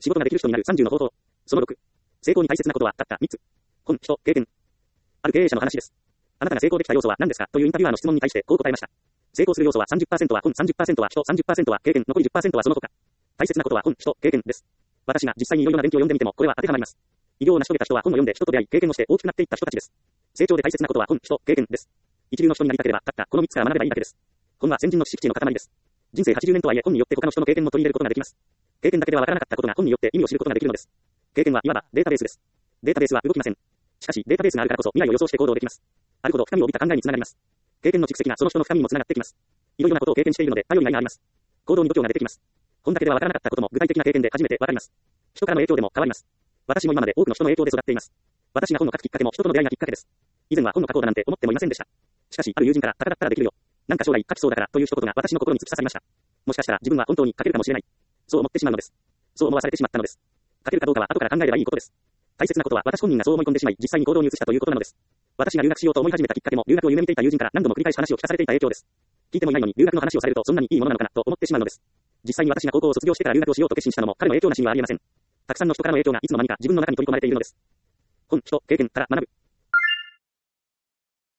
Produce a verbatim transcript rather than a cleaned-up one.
仕事ができる人になるさんじゅうの方法。そのろく。成功に大切なことはたったみっつ。本、人、経験。ある経営者の話です。あなたが成功できた要素は何ですかというインタビュアーの質問に対してこう答えました。成功する要素は さんじゅっパーセント は本、さんじゅっパーセント は人、さんじゅっパーセント は経験、残り じゅっパーセント はその他。大切なことは本、人、経験です。私が実際にいろいろな勉強を読んでみてもこれは当てはまります。偉業を成し遂げた人は本を読んで人と出会い、経験をして大きくなっていった人たちです。成長で大切なことは本、人、経験です。一流の人になりたければたったこのみっつから学べばいいだけです。本は先人の知識の塊です。人生はちじゅうねんとはいえ本によって他の人の経験も取り入れることができます。経験だけではわからなかったことが本によって意味を知ることができるのです。経験はいわばデータベースです。データベースは動きません。しかしデータベースがあるからこそ未来を予想して行動できます。あるほど深みを帯びた考えにつながります。経験の蓄積がその人の深みにもつながってきます。いろいろなことを経験しているので頼りがいがあります。行動に度胸が出てきます。本だけではわからなかったことも具体的な経験で初めてわかります。人からの影響でも変わります。私も今まで多くの人の影響で育っています。私が本を書くきっかけも人との出会いがきっかけです。以前は本を書こうだなんて思ってもいませんでした。しかしある友人から戦ったらできるよ。なんか将来書きそうだからという一言が私の心に突き刺さりました。もしかしたら自分は本当に書けるかもしれない。そう思ってしまうのです。そう思わされてしまったのです。書けるかどうかは後から考えればいいことです。大切なことは私本人がそう思い込んでしまい実際に行動に移したということなのです。私が留学しようと思い始めたきっかけも留学を夢見ていた友人から何度も繰り返し話を聞かされていた影響です。聞いてもいないのに留学の話をされるとそんなにいいものなのかなと思ってしまうのです。実際に私が高校を卒業してから留学をしようと決心したのも彼の影響なしにはありえません。たくさんの人からの影響がいつの間にか自分の中に取り込まれているのです。本、人、経験から学ぶ。